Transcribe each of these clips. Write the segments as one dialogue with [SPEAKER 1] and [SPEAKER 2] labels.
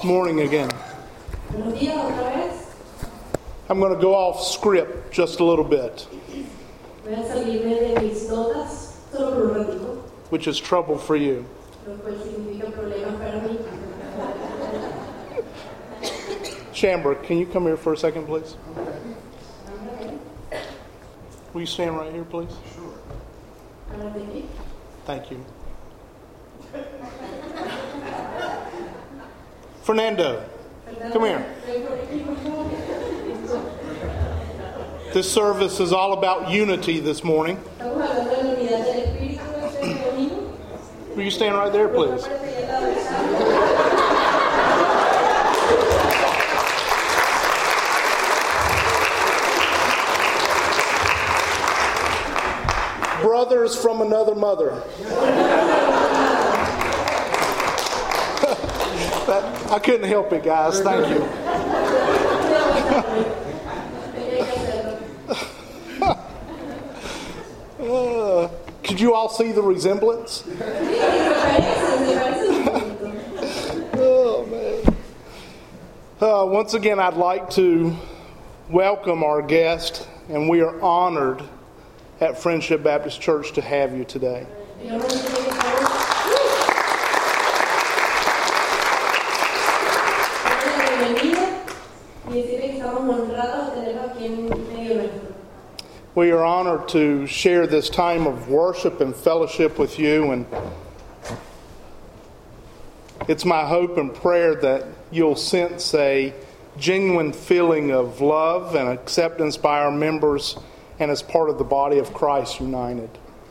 [SPEAKER 1] Morning again.
[SPEAKER 2] Buenos días otra vez.
[SPEAKER 1] I'm going to go off script just a little bit,
[SPEAKER 2] Voy a salirme de mis notas solo por un ratito,
[SPEAKER 1] which is trouble for you.
[SPEAKER 2] lo cual significa problemas para mí.
[SPEAKER 1] Chamber, can you come here for a second, please? Will you stand right here, please?
[SPEAKER 2] Ahora de aquí.
[SPEAKER 1] Thank you. Fernando, come here. This service is all about unity this morning.
[SPEAKER 2] Estamos hablando de la unidad del Espíritu este domingo.
[SPEAKER 1] Will you stand right there, please? Brothers from another mother. I couldn't help it, guys. Thank you. Could you all see the resemblance? Oh, man. Once again, I'd like to welcome our guest, and we are honored at Friendship Baptist Church to have you today. We are honored to share this time of worship and fellowship with you, and it's my hope and prayer that you'll sense a genuine feeling of love and acceptance by our members and as part of the body of Christ united.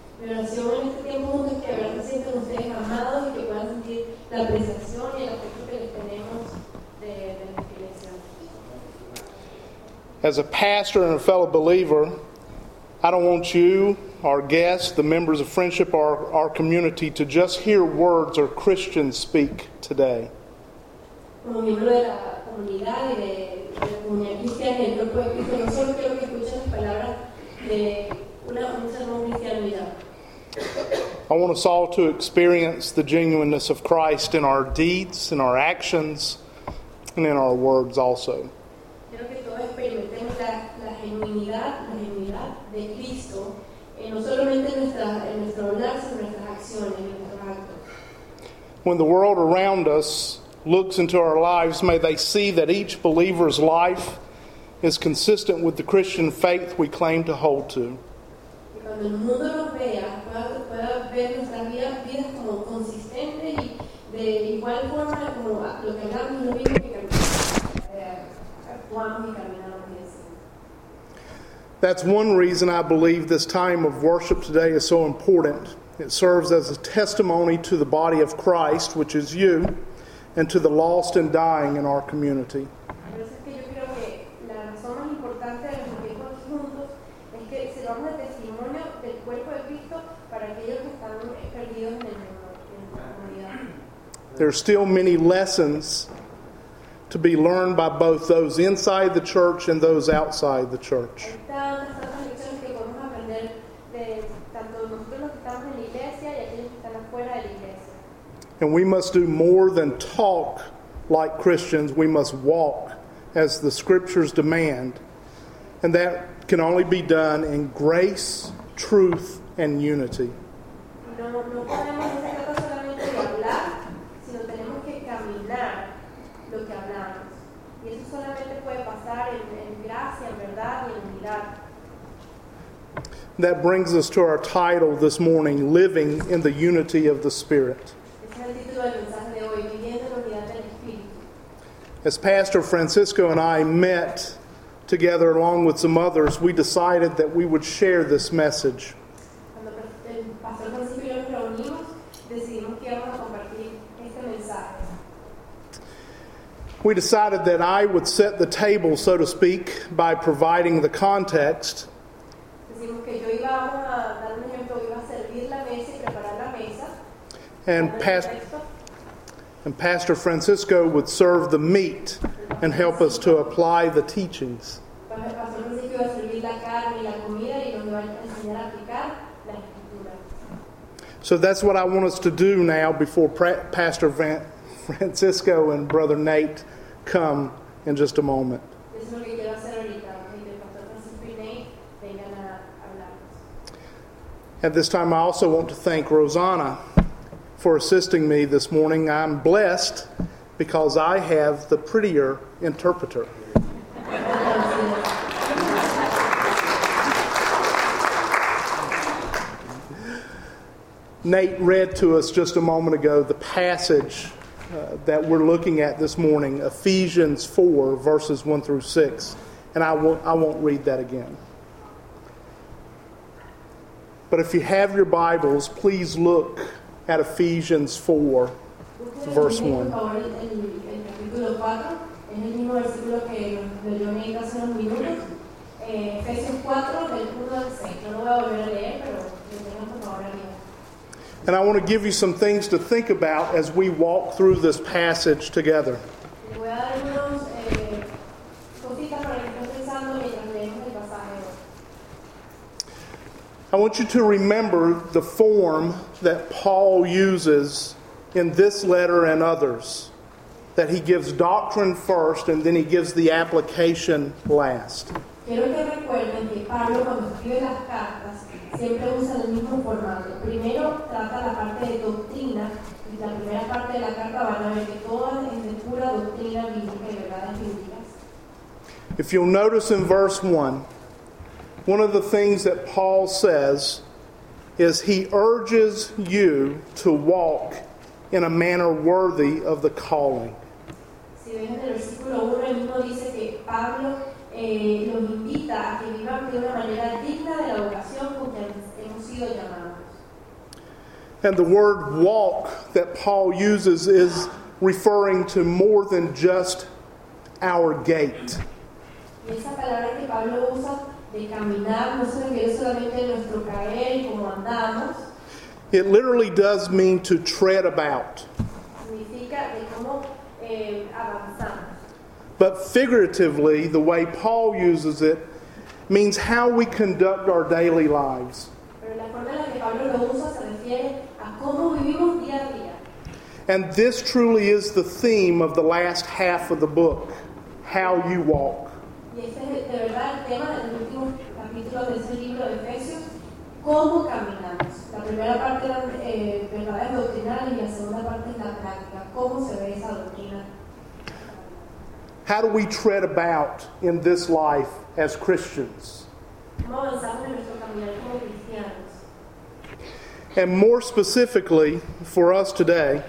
[SPEAKER 1] As a pastor and a fellow believer, I don't want you, our guests, the members of Friendship, our community, to just hear words or Christians speak today.
[SPEAKER 2] Como miembro de la comunidad y de la comunidad cristiana y el cuerpo de Cristo, no solo quiero que escuchen las palabras de un sermón cristiano y ya.
[SPEAKER 1] I want us all to experience the genuineness of Christ in our deeds, in our actions, and in our words also.
[SPEAKER 2] Quiero que todos experimentemos la genuinidad de Cristo, no solamente en nuestro hablar, sino en nuestras acciones, en nuestros actos.
[SPEAKER 1] When the world around us looks into our lives, may they see that each believer's life is consistent with the Christian faith we claim to hold to.
[SPEAKER 2] Y cuando el mundo nos vea, pueda ver nuestras vidas como consistentes y de igual forma como lo que hablamos, lo mismo que actuamos y caminamos y decimos.
[SPEAKER 1] That's one reason I believe this time of worship today is so important. It serves as a testimony to the body of Christ, which is you, and to the lost and dying in our community.
[SPEAKER 2] Por eso es que yo creo que la razón más importante de los tiempos aquí juntos es que sirvamos de testimonio del cuerpo de Cristo para aquellos que están perdidos en la comunidad.
[SPEAKER 1] There are still many lessons to be learned by both those inside the church and those outside the church.
[SPEAKER 2] Hay tantas lecciones que podemos aprender de tanto nosotros los que estamos en la iglesia y aquellos que están afuera de la iglesia.
[SPEAKER 1] And we must do more than talk like Christians. We must walk as the Scriptures demand. And that can only be done in grace, truth, and unity.
[SPEAKER 2] No podemos hacer solamente de hablar, sino tenemos que caminar lo que hablamos. Y eso solamente puede pasar en gracia, en verdad y en unidad.
[SPEAKER 1] That brings us to our title this morning, Living in the Unity of the Spirit. As Pastor Francisco and I met together along with some others, we decided that we would share this message. We decided that I would set the table, so to speak, by providing the context. And Pastor Francisco would serve the meat and help us to apply the teachings. So that's what I want us to do now before Pastor Francisco and Brother Nate come in just a moment.
[SPEAKER 2] Eso es lo que quiero hacer ahorita, que el pastor Francisco y Nate vengan a hablarnos.
[SPEAKER 1] At this time, I also want to thank Rosanna for assisting me this morning. I'm blessed because I have the prettier interpreter. Nate read to us just a moment ago the passage that we're looking at this morning, Ephesians 4, verses 1 through 6. And I won't read that again. But if you have your Bibles, please look at Ephesians 4, verse 1.
[SPEAKER 2] Capítulo 4, es el mismo versículo que leyó Nate hace unos minutos. Efesios 4, del 1 al 6. No lo voy a volver a leer, pero lo tengo por favor arriba.
[SPEAKER 1] And I want to give you some things to think about as we walk through this passage together.
[SPEAKER 2] Le voy a dar algunos cositas para que estén pensando mientras leemos el pasaje hoy.
[SPEAKER 1] I want you to remember the form that Paul uses in this letter and others. That he gives doctrine first and then he gives the application last.
[SPEAKER 2] Quiero que recuerden que Pablo, cuando escribe las cartas, siempre usa el mismo formato. Primero trata la parte de doctrina y la primera parte de la carta van a ver que toda es de pura doctrina bíblica y verdades bíblicas.
[SPEAKER 1] If you'll notice in verse 1, one of the things that Paul says is he urges you to walk in a manner worthy of the calling.
[SPEAKER 2] Si ven en el versículo 1, el mismo dice que Pablo los invita a que vivan de una manera digna de la vocación con que hemos sido llamados.
[SPEAKER 1] And the word walk that Paul uses is referring to more than just our gait.
[SPEAKER 2] Y esa palabra que Pablo usa de caminar no se refiere solamente a nuestro caer y cómo andamos.
[SPEAKER 1] It literally does mean to tread about.
[SPEAKER 2] Significa de cómo avanzamos.
[SPEAKER 1] But figuratively, the way Paul uses it means how we conduct our daily lives.
[SPEAKER 2] Pero la forma en la que Pablo lo usa se refiere a cómo vivimos día a día.
[SPEAKER 1] And this truly is the theme of the last half of the book, how you walk.
[SPEAKER 2] Y este es de verdad el tema del último capítulo de ese libro de Efesios, cómo caminamos. La primera parte eran verdades doctrinales y la segunda parte es la práctica, cómo se ve esa doctrina.
[SPEAKER 1] How do we tread about in this life as Christians?
[SPEAKER 2] ¿Cómo avanzamos en nuestro caminar como cristianos?
[SPEAKER 1] And more specifically for us today,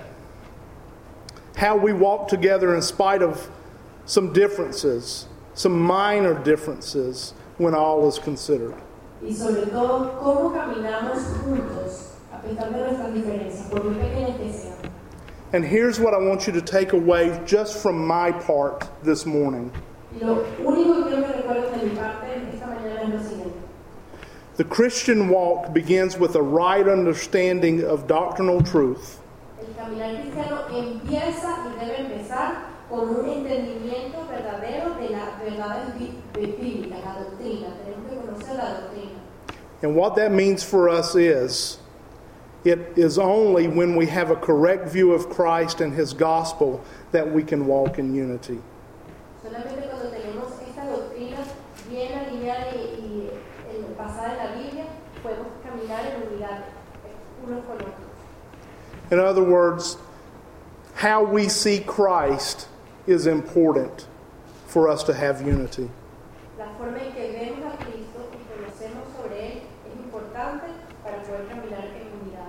[SPEAKER 1] how we walk together in spite of some differences, some minor differences when all is considered.
[SPEAKER 2] Y sobre todo, cómo caminamos juntos a pesar de nuestras diferencias, por muy pequeñas que sean.
[SPEAKER 1] And here's what I want you to take away just from my part this morning.
[SPEAKER 2] Y lo único que quiero que recuerden de mi parte esta mañana es lo siguiente.
[SPEAKER 1] The Christian walk begins with a right understanding of doctrinal truth.
[SPEAKER 2] El caminar cristiano empieza y debe empezar con un entendimiento verdadero de las verdades bíblicas, la doctrina. Tenemos que conocer la doctrina.
[SPEAKER 1] And what that means for us is, it is only when we have a correct view of Christ and His gospel that we can walk in unity.
[SPEAKER 2] Solamente cuando tenemos esta doctrina bien alineada y basada en la Biblia, podemos caminar en unidad unos con otros.
[SPEAKER 1] In other words, how we see Christ is important for us to have unity.
[SPEAKER 2] La forma en que vemos a Cristo y conocemos sobre Él es importante para poder caminar en unidad.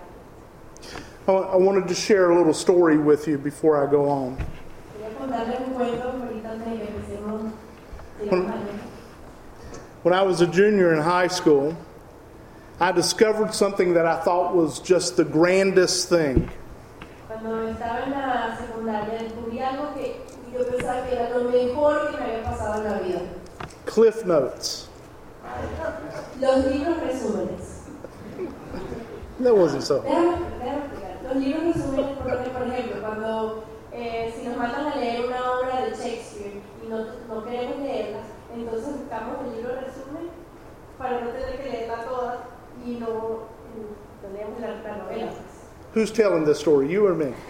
[SPEAKER 1] I wanted to share a little story with you before I go on.
[SPEAKER 2] Quería contarles un cuento ahorita antes de que empecemos.
[SPEAKER 1] When I was a junior in high school, I discovered something that I thought was just the grandest thing.
[SPEAKER 2] Cuando estaba en la secundaria descubrí algo que yo pensaba que era lo mejor que me había pasado en la vida.
[SPEAKER 1] Cliff Notes.
[SPEAKER 2] Los libros resúmenes.
[SPEAKER 1] That wasn't so.
[SPEAKER 2] Déjame explicar. Los libros resúmenes, por ejemplo, cuando si nos mandan a leer una obra de Shakespeare y no queremos leerlas, entonces buscamos el libro resumen para no tener que leerla toda y no leemos la novela.
[SPEAKER 1] Who's telling this story, you or me?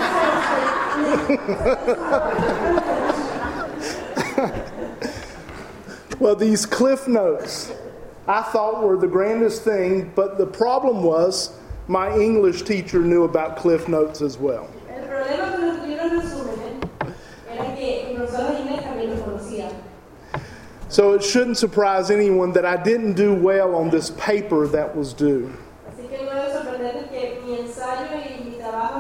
[SPEAKER 1] Well, these cliff notes I thought were the grandest thing, but the problem was my English teacher knew about cliff notes as well.
[SPEAKER 2] El problema con los libros resúmenes era que el profesor de inglés también los conocía.
[SPEAKER 1] So it shouldn't surprise anyone that I didn't do well on this paper that was due.
[SPEAKER 2] Así que no debe sorprender que mi ensayo y mi trabajo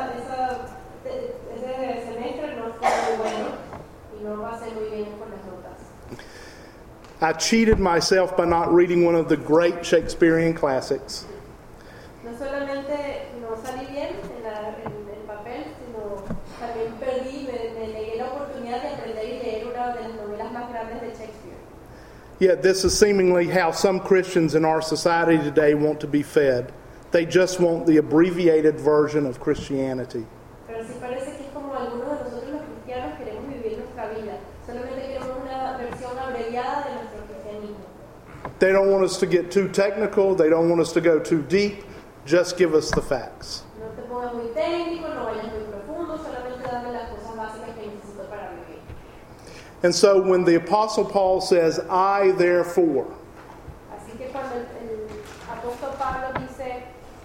[SPEAKER 2] ese semestre no fue muy bueno y no pasé muy bien con las notas.
[SPEAKER 1] I cheated myself by not reading one of the great Shakespearean classics.
[SPEAKER 2] No solamente no salí bien en el papel, sino también me negué la oportunidad de aprender y leer una de las novelas más grandes de Shakespeare.
[SPEAKER 1] Yet this is seemingly how some Christians in our society today want to be fed. They just want the abbreviated version of Christianity.
[SPEAKER 2] Pero sí parece que es como algunos de nosotros los cristianos queremos vivir nuestra vida. Solamente queremos una versión abreviada de nuestro cristianismo.
[SPEAKER 1] They don't want us to get too technical. They don't want us to go too deep. Just give us the facts.
[SPEAKER 2] No te pongas muy técnico, no vayas muy profundo, solamente dame las cosas básicas que necesito para vivir.
[SPEAKER 1] And so when the Apostle Paul says, I therefore,
[SPEAKER 2] Así que cuando el apóstol Pablo dice,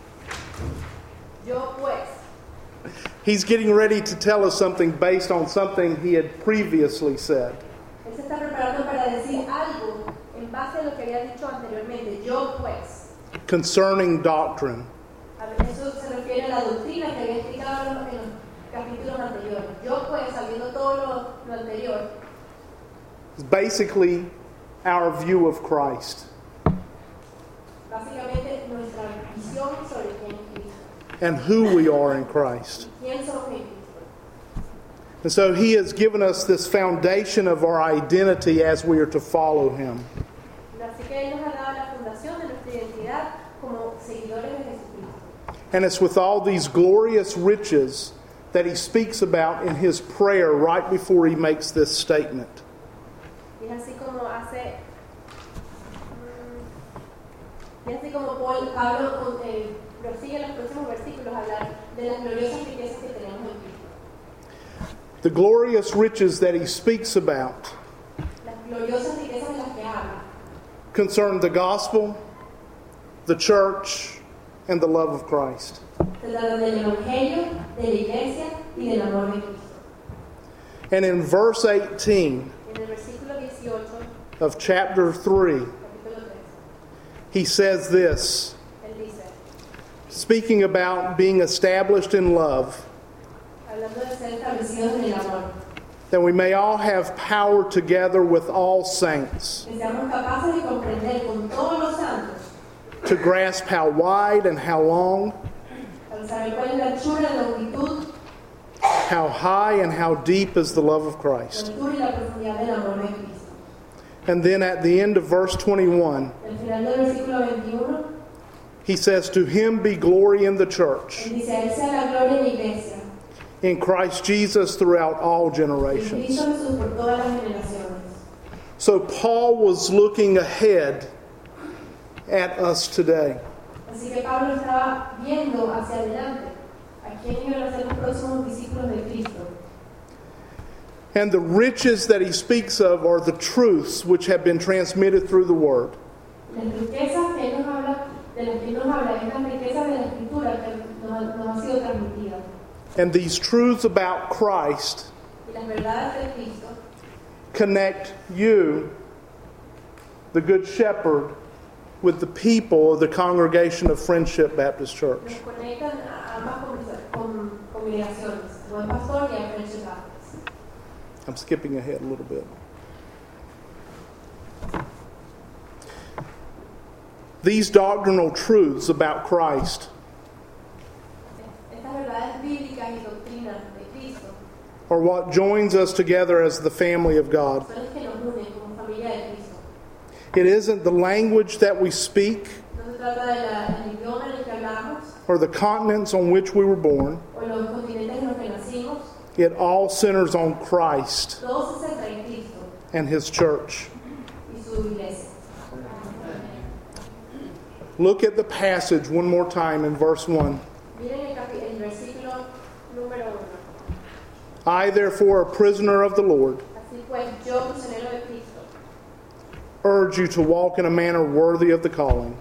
[SPEAKER 2] yo pues,
[SPEAKER 1] he's getting ready to tell us something based on something he had previously said.
[SPEAKER 2] él se está preparando para decir algo en base a lo que había dicho anteriormente, yo pues.
[SPEAKER 1] Concerning doctrine.
[SPEAKER 2] A ver, eso se refiere a la doctrina que había explicado en los capítulos anteriores. Yo pues, sabiendo todo lo anterior,
[SPEAKER 1] It's basically our view of Christ.
[SPEAKER 2] básicamente nuestra visión sobre quién es Cristo.
[SPEAKER 1] And who we are in Christ.
[SPEAKER 2] ¿Quién somos en Cristo?
[SPEAKER 1] And so he has given us this foundation of our identity as we are to follow him.
[SPEAKER 2] Así que Él nos ha dado la fundación de nuestra identidad como seguidores de Jesucristo.
[SPEAKER 1] And it's with all these glorious riches that he speaks about in his prayer right before he makes this statement.
[SPEAKER 2] Y es así como Pablo prosigue en los próximos versículos a hablar de las gloriosas riquezas que tenemos en Cristo.
[SPEAKER 1] The glorious riches that he speaks about
[SPEAKER 2] Las gloriosas riquezas de las que habla
[SPEAKER 1] concern the gospel, the church, and the love of Christ.
[SPEAKER 2] se trata del Evangelio, de la Iglesia y del amor de Cristo.
[SPEAKER 1] And in verse 18
[SPEAKER 2] En el versículo 18,
[SPEAKER 1] of chapter 3,
[SPEAKER 2] capítulo 3,
[SPEAKER 1] he says this,
[SPEAKER 2] Él dice,
[SPEAKER 1] speaking about being established in love,
[SPEAKER 2] hablando de ser establecidos en el amor,
[SPEAKER 1] that we may all have power together with all saints
[SPEAKER 2] que seamos capaces de comprender con todos los santos,
[SPEAKER 1] to grasp how wide and how long,
[SPEAKER 2] para saber cuál es la anchura, la longitud,
[SPEAKER 1] how high and how deep is the love of
[SPEAKER 2] la
[SPEAKER 1] Christ.
[SPEAKER 2] altura y la profundidad del amor de Cristo.
[SPEAKER 1] And then at the end of verse 21,
[SPEAKER 2] Al final del versículo 21,
[SPEAKER 1] he says, to him be glory in the church,
[SPEAKER 2] Él dice, a Él sea la gloria en la Iglesia,
[SPEAKER 1] in Christ Jesus throughout all
[SPEAKER 2] en
[SPEAKER 1] generations.
[SPEAKER 2] Cristo Jesús por todas las generaciones.
[SPEAKER 1] So Paul was looking ahead at us today.
[SPEAKER 2] Así que Pablo estaba viendo hacia adelante a quién iban a ser los próximos discípulos de Cristo.
[SPEAKER 1] And the riches that he speaks of are the truths which have been transmitted through the Word.
[SPEAKER 2] Las riquezas que él nos habla, de las que él nos habla, es las riquezas de la Escritura que nos han sido transmitidas.
[SPEAKER 1] And these truths about Christ
[SPEAKER 2] Y las verdades de Cristo
[SPEAKER 1] connect you, the Good Shepherd, with the people of the congregation of Friendship Baptist Church.
[SPEAKER 2] nos conectan a ambas congregaciones, Buen Pastor y a Friendship Baptist.
[SPEAKER 1] I'm skipping ahead a little bit. These doctrinal truths about Christ
[SPEAKER 2] Estas verdades bíblicas y doctrinas de Cristo
[SPEAKER 1] are what joins us together as the family of God.
[SPEAKER 2] son las que nos unen como familia de Cristo.
[SPEAKER 1] It isn't the language that we speak
[SPEAKER 2] No se trata del idioma en el que hablamos
[SPEAKER 1] or the continents on which we were born.
[SPEAKER 2] o los continentes en los que nacimos.
[SPEAKER 1] It all centers on Christ
[SPEAKER 2] Todo se centra en Cristo
[SPEAKER 1] and His church.
[SPEAKER 2] y su iglesia.
[SPEAKER 1] Look at the passage one more time in verse 1.
[SPEAKER 2] Miren el
[SPEAKER 1] I, therefore, a prisoner of the Lord,
[SPEAKER 2] Así pues, yo, prisionero de Cristo,
[SPEAKER 1] urge you to walk in a manner worthy of the calling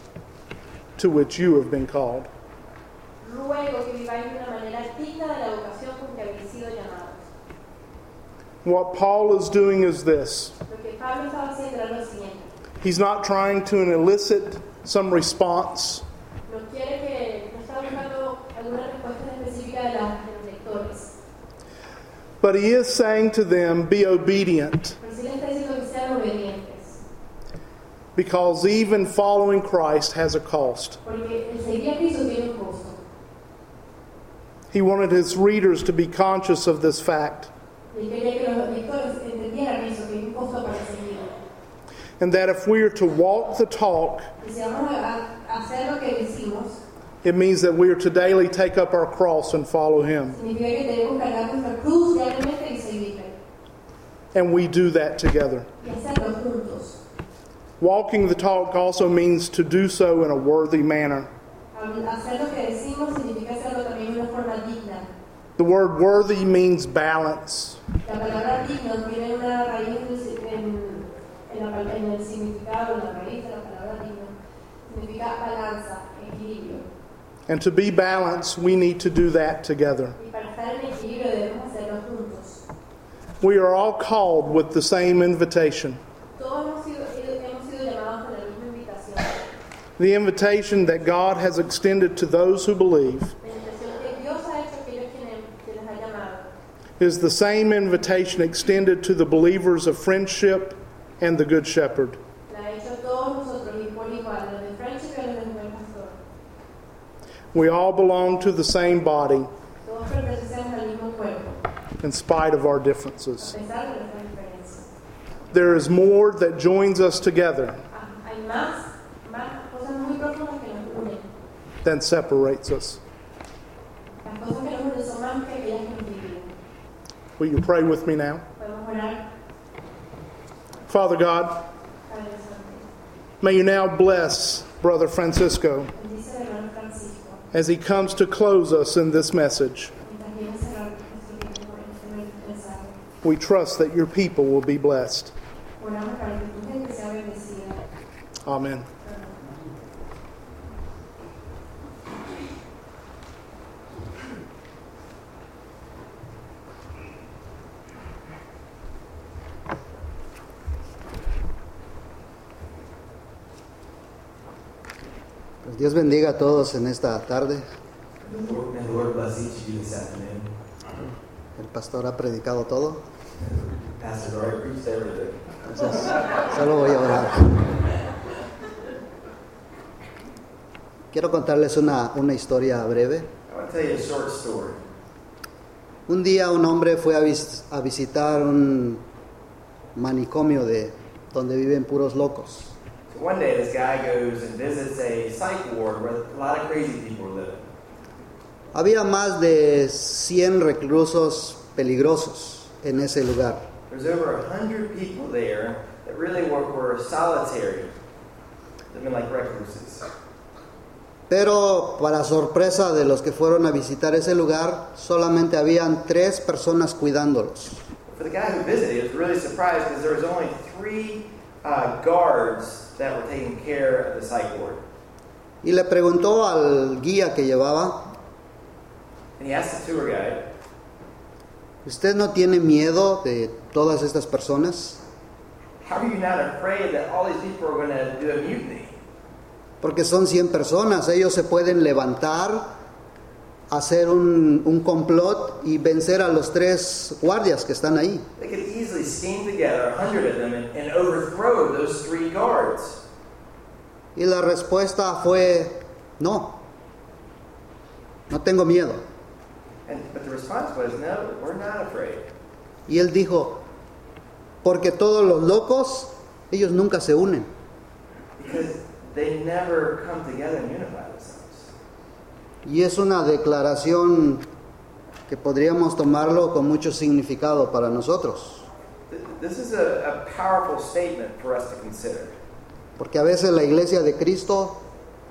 [SPEAKER 1] to which you have been called.
[SPEAKER 2] ruego que viváis de una manera digna de la vocación con que habéis sido llamados.
[SPEAKER 1] What Paul is doing is this.
[SPEAKER 2] Lo que Pablo estaba haciendo era lo siguiente.
[SPEAKER 1] He's not trying to elicit some response.
[SPEAKER 2] No está buscando alguna respuesta específica de los lectores.
[SPEAKER 1] But he is saying to them, be obedient,
[SPEAKER 2] Pero sí le está diciendo que sean obedientes.
[SPEAKER 1] because even following Christ has a cost.
[SPEAKER 2] Porque el seguir a Cristo tiene un costo.
[SPEAKER 1] He wanted his readers to be conscious of this fact,
[SPEAKER 2] Y quería que los lectores entendieran eso, que hay un costo para seguirlo.
[SPEAKER 1] and that if we are to walk the talk,
[SPEAKER 2] Y si vamos a hacer lo que decimos,
[SPEAKER 1] it means that we are to daily take up our cross and follow him.
[SPEAKER 2] significa que tenemos que cargar nuestra cruz diariamente y seguirle.
[SPEAKER 1] And we do that together.
[SPEAKER 2] Y hacerlo juntos.
[SPEAKER 1] Walking the talk also means to do so in a worthy manner.
[SPEAKER 2] Hacer lo que decimos significa hacerlo también de una forma digna.
[SPEAKER 1] The word worthy means balance.
[SPEAKER 2] La palabra digno tiene una raíz en el significado, en la raíz de la palabra digno. Significa balanza, equilibrio.
[SPEAKER 1] And to be balanced, we need to do that together.
[SPEAKER 2] Y para estar en equilibrio debemos hacerlo juntos.
[SPEAKER 1] We are all called with the same invitation.
[SPEAKER 2] Todos hemos sido llamados con la misma invitación.
[SPEAKER 1] The invitation that God has extended to those who believe
[SPEAKER 2] La invitación que Dios ha hecho a aquellos que les ha llamado
[SPEAKER 1] is the same invitation extended to the believers of Friendship and the Good Shepherd.
[SPEAKER 2] la ha hecho a todos nosotros y por igual, los de Friendship y los del Buen Pastor.
[SPEAKER 1] We all belong to the same body
[SPEAKER 2] Todos pertenecemos al mismo cuerpo,
[SPEAKER 1] in spite of our
[SPEAKER 2] a
[SPEAKER 1] differences.
[SPEAKER 2] pesar de nuestras diferencias.
[SPEAKER 1] There is more that joins us together
[SPEAKER 2] Hay más cosas muy profundas que nos unen.
[SPEAKER 1] than separates us.
[SPEAKER 2] Las cosas que nos unen son más que aquellas que nos dividen.
[SPEAKER 1] Will you pray with me now?
[SPEAKER 2] Podemos orar,
[SPEAKER 1] Father God,
[SPEAKER 2] Padre Santo.
[SPEAKER 1] may you now bless Brother Francisco
[SPEAKER 2] Bendice al hermano Francisco.
[SPEAKER 1] as he comes to close us in this message.
[SPEAKER 2] Mientras viene a cerrar nuestro tiempo con este mensaje.
[SPEAKER 1] We trust that your people will be blessed.
[SPEAKER 2] Oramos para que tu gente sea bendecida.
[SPEAKER 1] Amen.
[SPEAKER 3] Pues Dios bendiga a todos en esta tarde.
[SPEAKER 4] May the Lord bless each of you this afternoon.
[SPEAKER 3] El pastor ha predicado todo.
[SPEAKER 4] Pastor Dory preached everything.
[SPEAKER 3] Entonces, solo voy a orar. Quiero contarles una historia breve.
[SPEAKER 4] I want to tell you a short story.
[SPEAKER 3] Un día un hombre fue a visitar un manicomio donde viven puros locos.
[SPEAKER 4] So one day this guy goes and visits a psych ward where a lot of crazy people are living.
[SPEAKER 3] Había más de 100 reclusos peligrosos en ese lugar.
[SPEAKER 4] There's over 100 people there that really were solitary, living like recluses.
[SPEAKER 3] Pero para sorpresa de los que fueron a visitar ese lugar, solamente habían 3 personas cuidándolos.
[SPEAKER 4] For the guy who visited, he was really surprised because there was only 3 guards that were taking care of the psych ward.
[SPEAKER 3] Y le preguntó al guía que llevaba,
[SPEAKER 4] And he asked the tour guide,
[SPEAKER 3] ¿usted no tiene miedo de todas estas personas?
[SPEAKER 4] how are you not afraid that all these people are going to do a mutiny?
[SPEAKER 3] Porque son 100 personas, ellos se pueden levantar, hacer un complot y vencer a los 3 guardias que están ahí.
[SPEAKER 4] They could easily scheme together, 100 of them, and overthrow those 3 guards.
[SPEAKER 3] Y la respuesta fue, no tengo miedo.
[SPEAKER 4] But the response was, no, we're not afraid.
[SPEAKER 3] Y él dijo, porque todos los locos, ellos nunca se unen.
[SPEAKER 4] Because they never come together and unify themselves.
[SPEAKER 3] Y es una declaración que podríamos tomarlo con mucho significado para nosotros.
[SPEAKER 4] This is a powerful statement for us to consider.
[SPEAKER 3] Porque a veces la iglesia de Cristo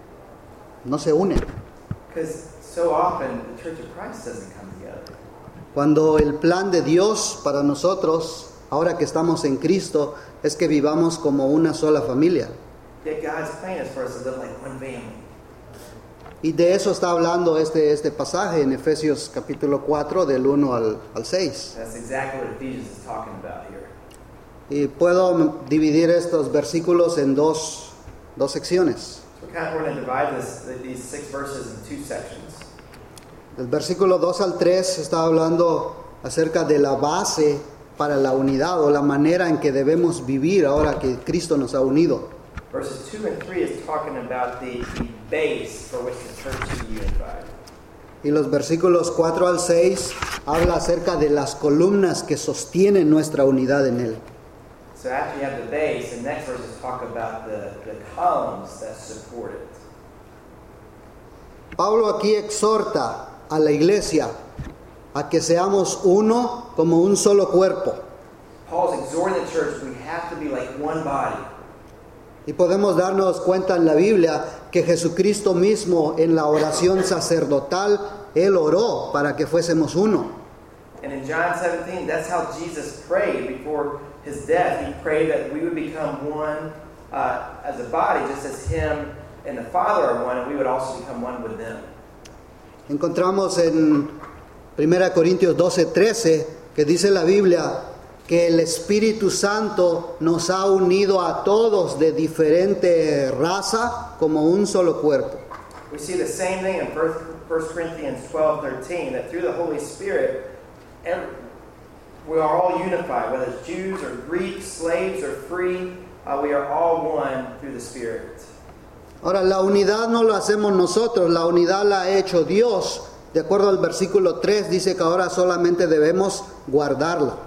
[SPEAKER 3] no se une.
[SPEAKER 4] Because so often the Church of Christ doesn't come together.
[SPEAKER 3] Cuando el plan de Dios para nosotros, ahora que estamos en Cristo, es que vivamos como una sola familia.
[SPEAKER 4] Yet God's plan is for us to live like one family.
[SPEAKER 3] Y de eso está hablando este pasaje en Efesios capítulo 4 del 1 al 6.
[SPEAKER 4] That's exactly what Ephesians is talking about here.
[SPEAKER 3] Y puedo dividir estos versículos en dos secciones.
[SPEAKER 4] So we're going to divide these 6 verses in 2 sections.
[SPEAKER 3] El versículo 2 al 3 está hablando acerca de la base para la unidad o la manera en que debemos vivir ahora que Cristo nos ha unido.
[SPEAKER 4] Verses 2 and 3 is talking about the base for which the church is unified.
[SPEAKER 3] Y los versículos 4 al 6 habla acerca de las columnas que sostienen nuestra unidad en Él.
[SPEAKER 4] So after you have the base, the next verses talk about the columns that support it.
[SPEAKER 3] Pablo aquí exhorta a la iglesia a que seamos uno como un solo cuerpo.
[SPEAKER 4] Paul's exhorting the church, we have to be like one body.
[SPEAKER 3] Y podemos darnos cuenta en la Biblia que Jesucristo mismo en la oración sacerdotal, Él oró para que fuésemos uno.
[SPEAKER 4] And in John 17, that's how Jesus prayed before his death. He prayed that we would become one as a body, just as him and the Father are one, and we would also become one with them.
[SPEAKER 3] Encontramos en 1 Corintios 12:13 que dice la Biblia que el Espíritu Santo nos ha unido a todos de diferente raza como un solo cuerpo.
[SPEAKER 4] We see the same thing in 1 Corinthians 12:13, that through the Holy Spirit, we are all unified, whether it's Jews or Greeks, slaves or free, we are all one through the Spirit.
[SPEAKER 3] Ahora, la unidad no la hacemos nosotros, la unidad la ha hecho Dios. De acuerdo al versículo 3, dice que ahora solamente debemos guardarla.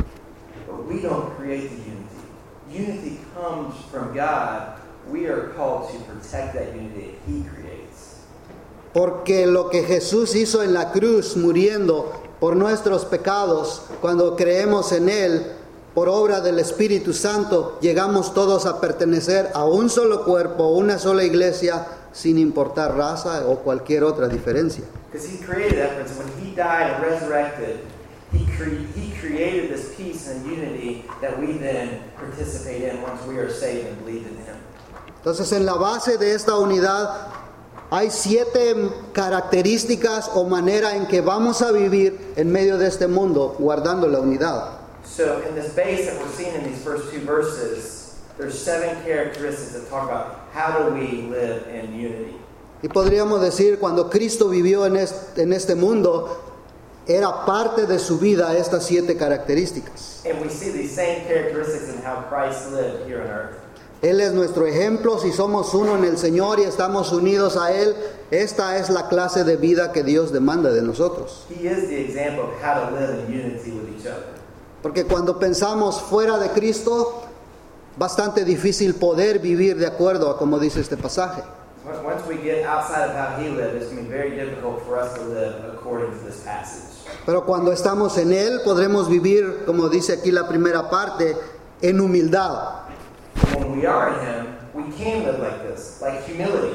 [SPEAKER 4] But we don't create the unity. Unity comes from God. We are called to protect that unity that He creates.
[SPEAKER 3] Porque lo que Jesús hizo en la cruz, muriendo por nuestros pecados, cuando creemos en Él, por obra del Espíritu Santo, llegamos todos a pertenecer a un solo cuerpo, una sola iglesia, sin importar raza o cualquier otra diferencia.
[SPEAKER 4] Because He created that, friends. When He died and resurrected, He created this peace and unity that we then participate in once we are saved and believe in Him.
[SPEAKER 3] Entonces, en la base de esta unidad hay 7 características o manera en que vamos a vivir en medio de este mundo guardando la unidad.
[SPEAKER 4] So in this base that we're seeing in these first 2 verses, there's 7 characteristics that talk about how do we live in unity.
[SPEAKER 3] Y podríamos decir, cuando Cristo vivió en este mundo, era parte de su vida estas 7 características.
[SPEAKER 4] And we see these same characteristics in how Christ lived here on earth.
[SPEAKER 3] Él es nuestro ejemplo. Si somos uno en el Señor y estamos unidos a Él, esta es la clase de vida que Dios demanda de nosotros.
[SPEAKER 4] He is the example of how to live in unity with each other.
[SPEAKER 3] Porque cuando pensamos fuera de Cristo, bastante difícil poder vivir de acuerdo a como dice este pasaje.
[SPEAKER 4] Once we get outside of how He lived, it's going to be very difficult for us to live according to this passage.
[SPEAKER 3] Pero cuando estamos en Él, podremos vivir, como dice aquí la primera parte, en humildad.
[SPEAKER 4] When we are in Him, we can live like this, like humility.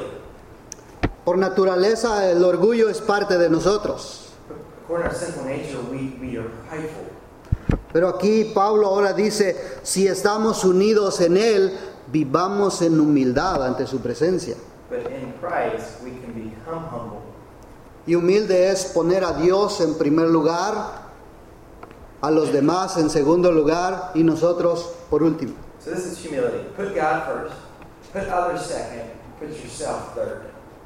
[SPEAKER 3] Por naturaleza, el orgullo es parte de nosotros.
[SPEAKER 4] According to our sinful nature, we are prideful.
[SPEAKER 3] Pero aquí Pablo ahora dice, si estamos unidos en Él, vivamos en humildad ante su presencia.
[SPEAKER 4] But in Christ, we can become humble.
[SPEAKER 3] Y humilde es poner a Dios en primer lugar, a los demás en segundo lugar y nosotros por último.
[SPEAKER 4] So this is humility. Put God first, put others second, put yourself third.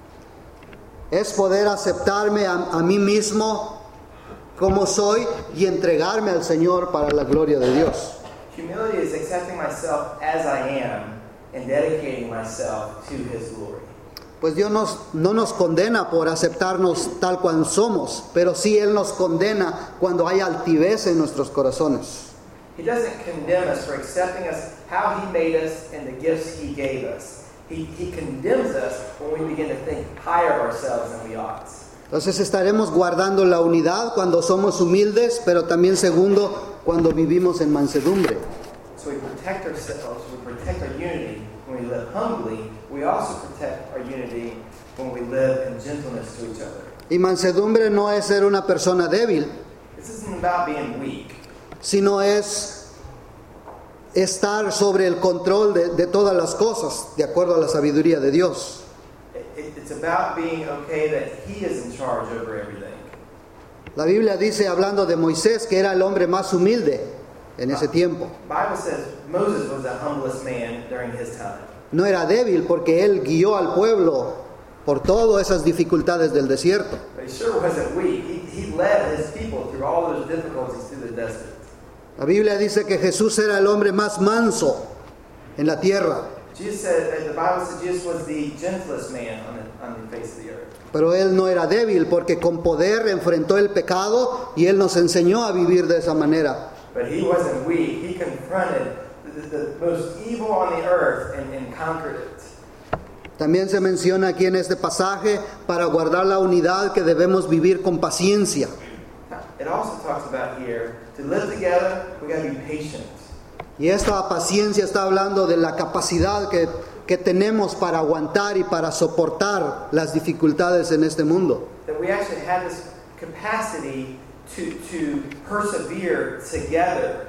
[SPEAKER 3] Es poder aceptarme a mí mismo como soy y entregarme al Señor para la gloria de Dios.
[SPEAKER 4] Humility is accepting myself as I am and dedicating myself to His glory.
[SPEAKER 3] Pues Dios no nos condena por aceptarnos tal cual somos, pero sí Él nos condena cuando hay altivez en nuestros corazones.
[SPEAKER 4] He doesn't condemn us for accepting us how He made us and the gifts He gave us. He condemns us when we begin to think higher of ourselves than we ought.
[SPEAKER 3] Entonces estaremos guardando la unidad cuando somos humildes, pero también segundo, cuando vivimos en mansedumbre.
[SPEAKER 4] So we protect ourselves, we protect our unity when we live humbly. We also protect our unity when we live in gentleness to each other.
[SPEAKER 3] Y mansedumbre no es ser una persona débil.
[SPEAKER 4] This isn't about being weak.
[SPEAKER 3] sino es estar sobre el control de todas las cosas, de acuerdo a la sabiduría de Dios.
[SPEAKER 4] It's about being okay that He is in charge over everything.
[SPEAKER 3] La Biblia dice, hablando de Moisés, que era el hombre más humilde en ese tiempo.
[SPEAKER 4] The Bible says Moses was the humblest man during his time.
[SPEAKER 3] No era débil porque él guió al pueblo por todas esas dificultades del desierto.
[SPEAKER 4] But he sure wasn't weak. He led his people through all those difficulties through the desert.
[SPEAKER 3] La Biblia dice que Jesús era el hombre más manso en la tierra,
[SPEAKER 4] Jesus said, the Bible said Jesus was the gentlest man on the face of the earth.
[SPEAKER 3] pero él no era débil porque con poder enfrentó el pecado y él nos enseñó a vivir de esa manera.
[SPEAKER 4] But he wasn't weak. He confronted the most evil on the earth and conquered it.
[SPEAKER 3] También se menciona aquí en este pasaje para guardar la unidad que debemos vivir con paciencia.
[SPEAKER 4] It also talks about here, to live together, we got to be patient.
[SPEAKER 3] Y esta paciencia está hablando de la capacidad que tenemos para aguantar y para soportar las dificultades en este mundo.
[SPEAKER 4] That we actually have this capacity to persevere together.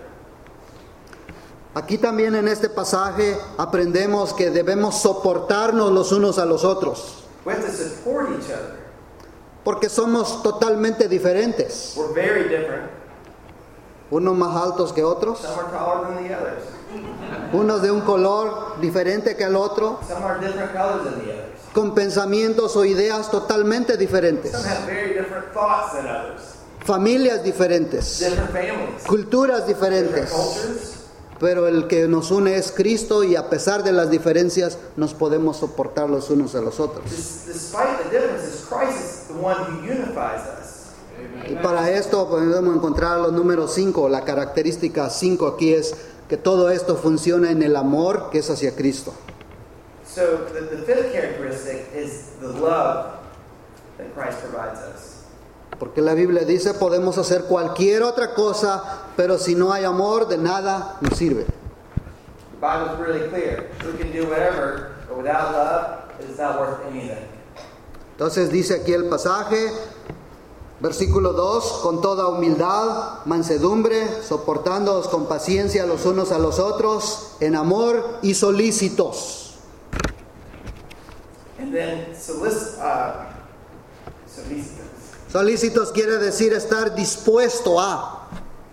[SPEAKER 3] Aquí también en este pasaje aprendemos que debemos soportarnos los unos a los otros,
[SPEAKER 4] We have to support each other.
[SPEAKER 3] porque somos totalmente diferentes,
[SPEAKER 4] We're very different.
[SPEAKER 3] unos más altos que otros,
[SPEAKER 4] Some are taller than the others.
[SPEAKER 3] unos de un color diferente que el otro,
[SPEAKER 4] Some are different colors than the others.
[SPEAKER 3] con pensamientos o ideas totalmente diferentes,
[SPEAKER 4] Some have very different thoughts than others.
[SPEAKER 3] familias diferentes,
[SPEAKER 4] Different families.
[SPEAKER 3] culturas
[SPEAKER 4] Different
[SPEAKER 3] diferentes,
[SPEAKER 4] cultures.
[SPEAKER 3] pero el que nos une es Cristo y a pesar de las diferencias nos podemos soportar los unos a los otros.
[SPEAKER 4] Despite the differences, Christ is the one who unifies us.
[SPEAKER 3] Y para esto podemos encontrar los números 5, la característica 5 aquí es que todo esto funciona en el amor que es hacia Cristo.
[SPEAKER 4] So the fifth characteristic is the love that Christ provides us.
[SPEAKER 3] Porque la Biblia dice podemos hacer cualquier otra cosa, pero si no hay amor de nada nos sirve.
[SPEAKER 4] The Bible is really clear. We can do whatever, but without love, it is not worth anything.
[SPEAKER 3] Entonces dice aquí el pasaje, versículo 2, con toda humildad, mansedumbre, soportándoos con paciencia los unos a los otros, en amor y solícitos.
[SPEAKER 4] And then solicitus.
[SPEAKER 3] Solícitos quiere decir estar dispuesto a.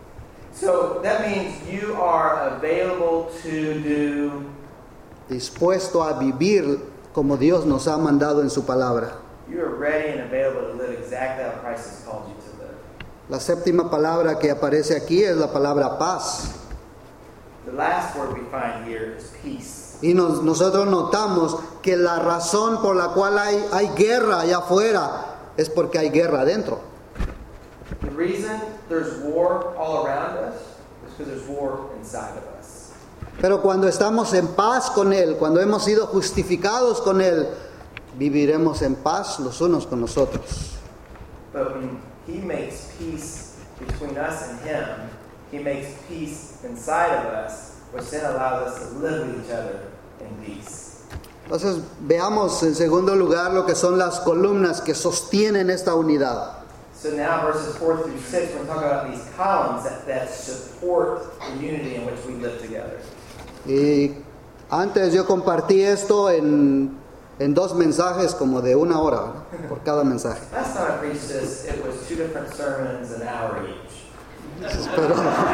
[SPEAKER 4] So that means you are available to do,
[SPEAKER 3] Dispuesto a vivir como Dios nos ha mandado en su palabra.
[SPEAKER 4] you are ready and available to live exactly how Christ has called you to live.
[SPEAKER 3] La séptima palabra que aparece aquí es la palabra paz.
[SPEAKER 4] The last word we find here is peace.
[SPEAKER 3] Y nosotros notamos que la razón por la cual hay guerra allá afuera es porque hay guerra adentro.
[SPEAKER 4] The reason there's war all around us is because there's war inside of us.
[SPEAKER 3] Pero cuando estamos en paz con Él, cuando hemos sido justificados con Él, viviremos en paz los unos con los otros.
[SPEAKER 4] But when He makes peace between us and Him, He makes peace inside of us, which then allows us to live with each other in peace.
[SPEAKER 3] Entonces veamos en segundo lugar lo que son las columnas que sostienen esta unidad.
[SPEAKER 4] So now verses 4 through 6, we're going to talk about these columns that support the unity in which we live together.
[SPEAKER 3] Y antes yo compartí esto en 2 mensajes como de 1 hora, ¿verdad? Por cada mensaje.
[SPEAKER 4] Last time I preached this, it was 2 different sermons, an hour each.
[SPEAKER 3] Pero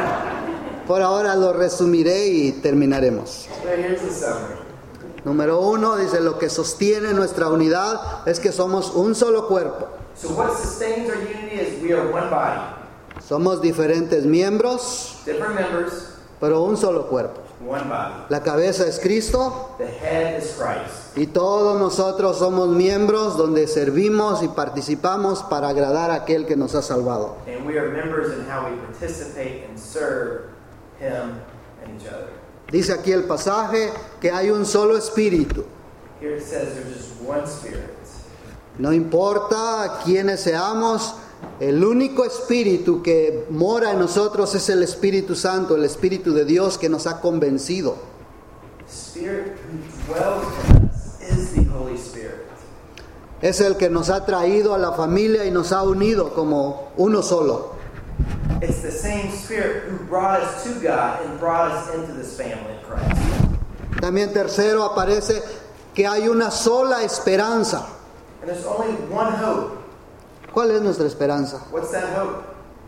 [SPEAKER 3] por ahora lo resumiré y terminaremos.
[SPEAKER 4] So here's the summary.
[SPEAKER 3] Número 1 dice, lo que sostiene nuestra unidad es que somos un solo cuerpo.
[SPEAKER 4] So what sustains our unity is we are one body,
[SPEAKER 3] Somos diferentes miembros,
[SPEAKER 4] different members,
[SPEAKER 3] pero un solo cuerpo.
[SPEAKER 4] one body.
[SPEAKER 3] La cabeza es Cristo
[SPEAKER 4] The head is Christ.
[SPEAKER 3] y todos nosotros somos miembros donde servimos y participamos para agradar a aquel que nos ha salvado.
[SPEAKER 4] And we are members in how we participate and serve Him and each other.
[SPEAKER 3] Dice aquí el pasaje que hay un solo espíritu.
[SPEAKER 4] Here it says there's just one Spirit.
[SPEAKER 3] No importa quiénes seamos, el único espíritu que mora en nosotros es el Espíritu Santo, el Espíritu de Dios que nos ha convencido.
[SPEAKER 4] The Spirit who dwells in us is the Holy Spirit.
[SPEAKER 3] Es el que nos ha traído a la familia y nos ha unido como uno solo.
[SPEAKER 4] It's the same Spirit who brought us to God and brought us into this family of Christ.
[SPEAKER 3] También tercero aparece que hay una sola esperanza.
[SPEAKER 4] And there's only one hope.
[SPEAKER 3] ¿Cuál es nuestra esperanza?
[SPEAKER 4] What's that hope?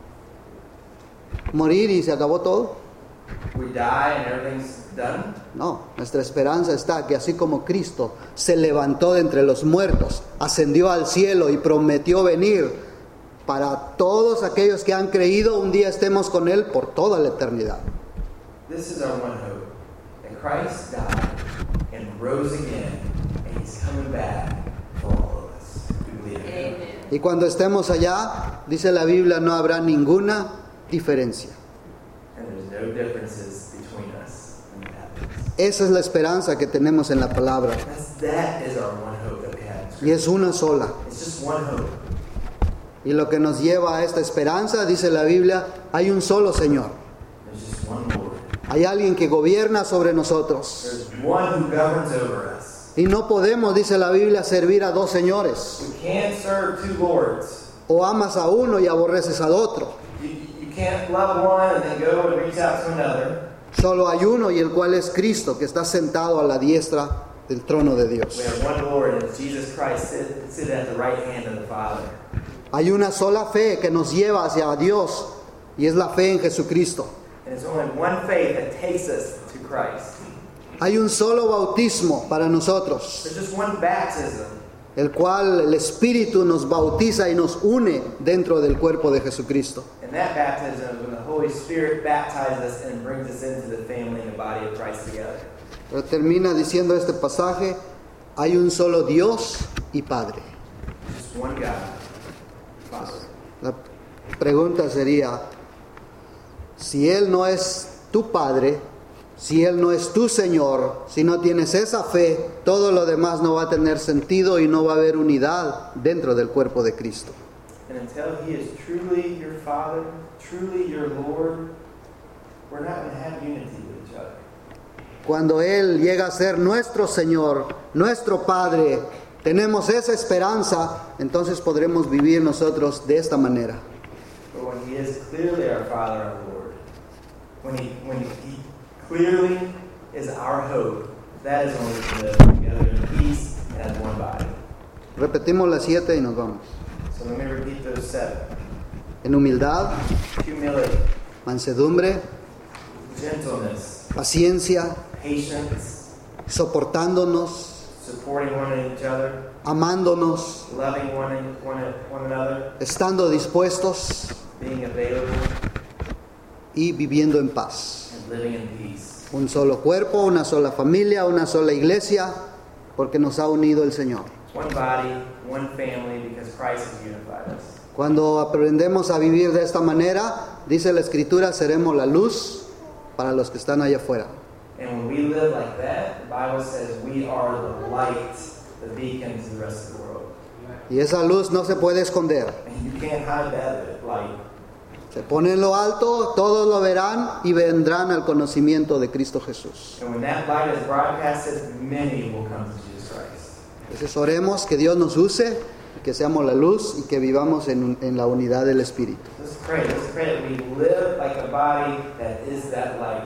[SPEAKER 3] ¿Morir y se acabó todo?
[SPEAKER 4] We die and everything's done?
[SPEAKER 3] No, nuestra esperanza está que así como Cristo se levantó de entre los muertos, ascendió al cielo y prometió venir, para todos aquellos que han creído, un día estemos con Él por toda la eternidad.
[SPEAKER 4] This is our one hope. That Christ died and rose again, and He's coming back for all of us who believe in Him.
[SPEAKER 3] Y cuando estemos allá, dice la Biblia, no habrá ninguna diferencia.
[SPEAKER 4] And there's no differences between us when that happens.
[SPEAKER 3] Esa es la esperanza que tenemos en la palabra.
[SPEAKER 4] That is our one hope that we have.
[SPEAKER 3] Y es una sola.
[SPEAKER 4] It's just one hope.
[SPEAKER 3] Y lo que nos lleva a esta esperanza, dice la Biblia, hay un solo Señor.
[SPEAKER 4] There's just one Lord.
[SPEAKER 3] Hay alguien que gobierna sobre nosotros.
[SPEAKER 4] There's one who governs over us.
[SPEAKER 3] Y no podemos, dice la Biblia, servir a dos señores.
[SPEAKER 4] We can't serve two lords.
[SPEAKER 3] O amas a uno y aborreces al otro.
[SPEAKER 4] You can't love one and then go and reach out to another.
[SPEAKER 3] Solo hay uno, y el cual es Cristo, que está sentado a la diestra del trono de Dios.
[SPEAKER 4] We have one Lord, and it's Jesus Christ sit at the right hand of the Father.
[SPEAKER 3] Hay una sola fe que nos lleva hacia Dios, y es la fe en Jesucristo.
[SPEAKER 4] And it's only one faith that takes us to Christ.
[SPEAKER 3] Hay un solo bautismo para nosotros,
[SPEAKER 4] There's just one baptism,
[SPEAKER 3] el cual el Espíritu nos bautiza y nos une dentro del cuerpo de Jesucristo.
[SPEAKER 4] and that baptism is when the Holy Spirit baptizes us and brings us into the family and the body of Christ together.
[SPEAKER 3] Pero termina diciendo este pasaje, hay un solo Dios y Padre.
[SPEAKER 4] Just one God, Father.
[SPEAKER 3] La pregunta sería, si Él no es tu Padre, si Él no es tu Señor, si no tienes esa fe, todo lo demás no va a tener sentido y no va a haber unidad dentro del cuerpo de Cristo.
[SPEAKER 4] And until He is truly your Father, truly your Lord, we're not going to have unity with each other.
[SPEAKER 3] Cuando Él llega a ser nuestro Señor, nuestro Padre, tenemos esa esperanza, entonces podremos vivir nosotros de esta manera.
[SPEAKER 4] But when He is clearly our Father, our Lord, when He clearly is our hope, that is when we can live together in peace and as one body.
[SPEAKER 3] Repetimos las 7 y nos vamos.
[SPEAKER 4] So let me repeat those 7.
[SPEAKER 3] En humildad,
[SPEAKER 4] Humility,
[SPEAKER 3] mansedumbre,
[SPEAKER 4] gentleness,
[SPEAKER 3] paciencia,
[SPEAKER 4] patience,
[SPEAKER 3] soportándonos,
[SPEAKER 4] supporting one another,
[SPEAKER 3] amándonos,
[SPEAKER 4] loving one another,
[SPEAKER 3] estando dispuestos
[SPEAKER 4] being available,
[SPEAKER 3] y viviendo en paz.
[SPEAKER 4] and living in peace.
[SPEAKER 3] Un solo cuerpo, una sola familia, una sola iglesia, porque nos ha unido el Señor.
[SPEAKER 4] One body, one family, because Christ has unified us.
[SPEAKER 3] Cuando aprendemos a vivir de esta manera, dice la Escritura, seremos la luz para los que están allá afuera.
[SPEAKER 4] And when we live like that, the Bible says we are the light, the beacon to the rest of the world.
[SPEAKER 3] Y esa luz no se puede esconder.
[SPEAKER 4] And you can't hide that light.
[SPEAKER 3] Se pone en lo alto, todos lo verán y vendrán al conocimiento de Cristo Jesús.
[SPEAKER 4] And when that light is broadcasted, many will come to Jesus Christ.
[SPEAKER 3] Entonces oremos que Dios nos use, que seamos la luz y que vivamos en la unidad del Espíritu.
[SPEAKER 4] Let's pray that we live like a body that is that light.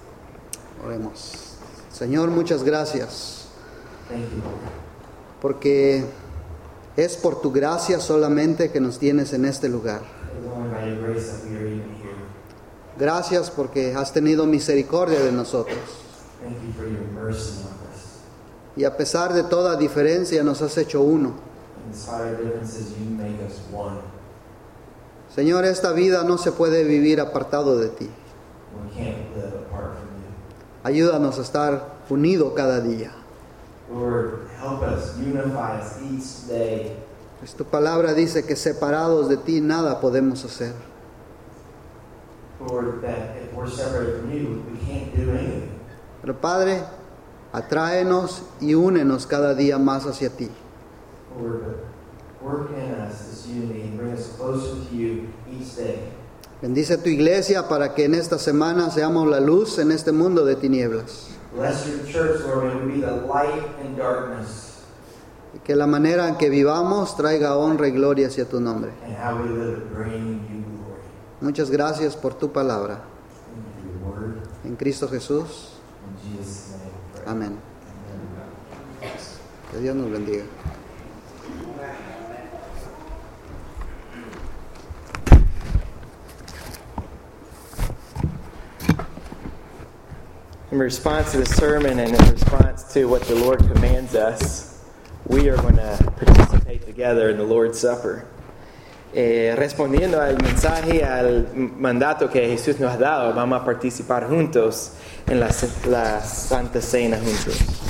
[SPEAKER 3] Oremos. Señor, muchas gracias,
[SPEAKER 4] Thank you, Lord.
[SPEAKER 3] porque es por tu gracia solamente que nos tienes en este lugar.
[SPEAKER 4] It is only by your grace that we are even here.
[SPEAKER 3] Gracias porque has tenido misericordia de nosotros.
[SPEAKER 4] Thank you for your mercy on us.
[SPEAKER 3] Y a pesar de toda diferencia nos has hecho uno.
[SPEAKER 4] In spite of differences, you make us one.
[SPEAKER 3] Señor, esta vida no se puede vivir apartado de ti.
[SPEAKER 4] We can't live apart from you.
[SPEAKER 3] Ayúdanos a estar unidos cada día.
[SPEAKER 4] Lord, help us, unify us each day.
[SPEAKER 3] Pues tu palabra dice que separados de ti nada podemos hacer.
[SPEAKER 4] Lord, that if we're separated from you, we can't do anything.
[SPEAKER 3] Pero Padre, atráenos y únenos cada día más hacia ti.
[SPEAKER 4] Lord, but work in us this unity and bring us closer to you each day.
[SPEAKER 3] Bendice tu iglesia para que en esta semana seamos la luz en este mundo de tinieblas.
[SPEAKER 4] Bless your church, Lord, may we be the light in darkness,
[SPEAKER 3] Y que la manera en que vivamos traiga honra y gloria hacia tu nombre.
[SPEAKER 4] and how we live bringing you glory.
[SPEAKER 3] Muchas gracias por tu palabra.
[SPEAKER 5] Thank you for your word.
[SPEAKER 3] En Cristo Jesús.
[SPEAKER 5] In Jesus' name. we pray.
[SPEAKER 3] Amén. Que Dios nos bendiga.
[SPEAKER 4] In response to the sermon and in response to what the Lord commands us, we are going to participate together in the Lord's Supper. Respondiendo al mensaje, al mandato que Jesús nos ha dado, vamos a participar juntos en la Santa Cena juntos.